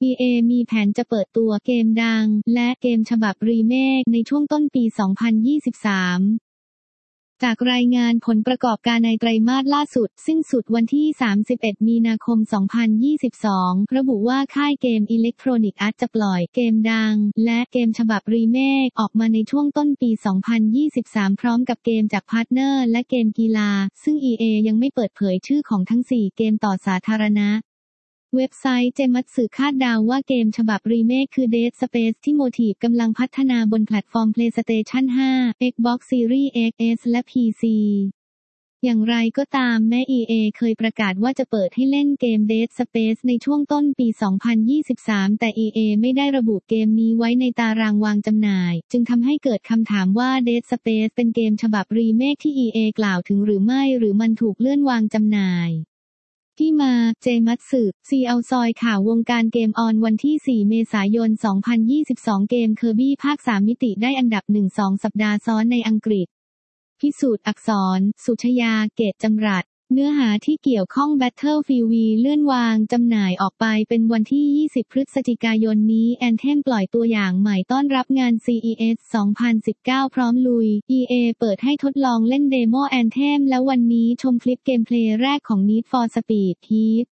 EA มีแผนจะเปิดตัวเกมดังและเกมฉบับรีเมคในช่วงต้นปี 2023 จากรายงานผลประกอบการในไตรมาสล่าสุดสิ้นสุดวันที่ 31 มีนาคม 2022 ระบุว่าค่ายเกม Electronic Arts จะปล่อยเกมดังและเกมฉบับรีเมคออกมาในช่วงต้นปี 2023 พร้อมกับเกมจากพาร์ทเนอร์และเกมกีฬาซึ่ง EA ยังไม่เปิดเผยชื่อของทั้ง 4 เกมต่อสาธารณะเว็บไซต์เจมัตสึคาดเดาว่าเกมฉบับรีเมคคือ Dead Space ที่ Motive กำลังพัฒนาบนแพลตฟอร์ม PlayStation 5, Xbox Series X และ PC อย่างไรก็ตามแม้ EA เคยประกาศว่าจะเปิดให้เล่นเกม Dead Space ในช่วงต้นปี 2023 แต่ EA ไม่ได้ระบุเกมนี้ไว้ในตารางวางจำหน่ายจึงทำให้เกิดคำถามว่า Dead Space เป็นเกมฉบับรีเมคที่ EA กล่าวถึงหรือไม่หรือมันถูกเลื่อนวางจำหน่ายที่มาเจมัตสึซีเอาซอยข่าววงการเกมออนวันที่ 4 เมษายน 2022 เกมเคอร์บี้ภาค 3 มิติได้อันดับ 1-2 สัปดาห์ซ้อนในอังกฤษพิสูจน์อักษรสุชยาเกตจำรัดเนื้อหาที่เกี่ยวข้อง Battlefield V เลื่อนวางจำหน่ายออกไปเป็นวันที่ 20 พฤศจิกายนนี้ Anthem ปล่อยตัวอย่างใหม่ต้อนรับงาน CES 2019 พร้อมลุย EA เปิดให้ทดลองเล่นเดโม Anthem แล้ววันนี้ชมคลิปเกมเพลย์แรกของ Need for Speed Heat